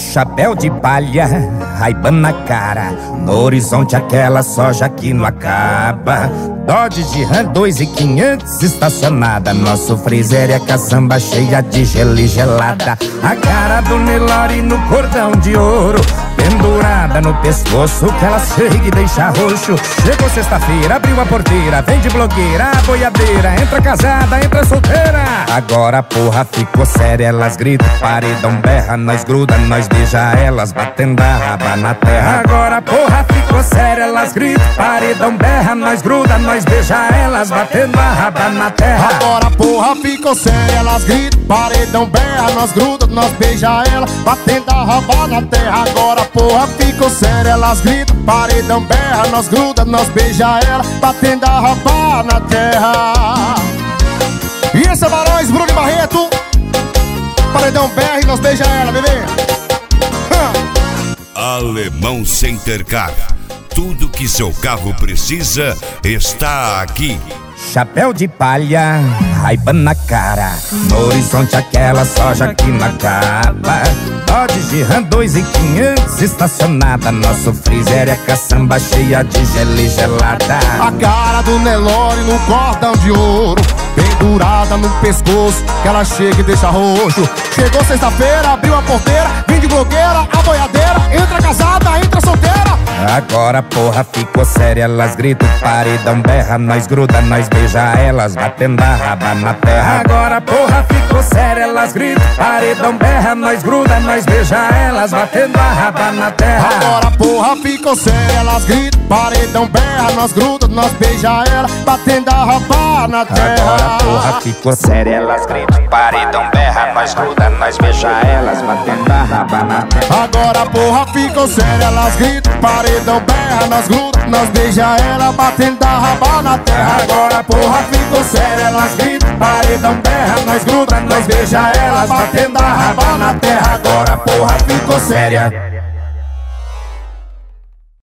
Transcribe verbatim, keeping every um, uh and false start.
Chapéu de palha, Ray-Ban na cara, no horizonte aquela soja que não acaba. Dodge de Ram dois mil e quinhentos estacionada, nosso freezer é caçamba cheia de gelo e gelada. A cara do Nelore no cordão de ouro, pendurada no pescoço que ela chega e deixa roxo. Chegou sexta-feira, abriu a porteira, vem de blogueira, a boiadeira, entra casada, entra solteira. Agora a porra ficou séria, elas gritam, paredão berra, nós gruda, nós beija elas, batendo a raba na terra. Agora a porra ficou séria, elas gritam, paredão berra, nós gruda, nós beija elas, batendo a raba na terra. Agora a porra ficou séria, elas gritam, paredão berra, nós gruda, nós beija elas, batendo a raba na terra. Agora a porra ficou séria, elas gritam, paredão berra, nós gruda, nós beija ela, batendo a raba na terra. E esse é Barões, Bruno e Barreto, paredão berra e nós beija ela, bebê. Alemão Center Car, tudo que seu carro precisa está aqui. Chapéu de palha, Ray-Ban na cara, no horizonte aquela soja que não acaba. Dodge de Ram dois mil e quinhentos estacionada, nosso freezer é caçamba cheia de gelo e gelada. A cara do Nelore no cordão de ouro, pendurada no pescoço que ela chega e deixa roxo. Chegou sexta-feira, abriu a porteira, vem de blogueira, a boiadeira, entra casada, entra solteira. Agora a porra ficou séria, elas gritam, paredão berra, nós gruda, nós beija elas, batendo a raba na terra. Agora a porra ficou séria, elas gritam, paredão berra, nós gruda, nós beija elas, batendo a raba na terra. Agora a porra ficou séria, elas gritam, paredão berra, nós gruda, nós beija ela, batendo a raba na terra. Agora a porra ficou séria, elas gritam, paredão berra, nós gruda, nós beija elas, batendo a raba na terra. Agora a porra ficou séria, elas gritam, paredão berra, nós gruda, nós beija ela, batendo a raba na terra. Agora a porra ficou séria, elas gritam, paredão berra, nós gruda, nós beija elas, batendo a raba na terra. Agora a porra ficou séria.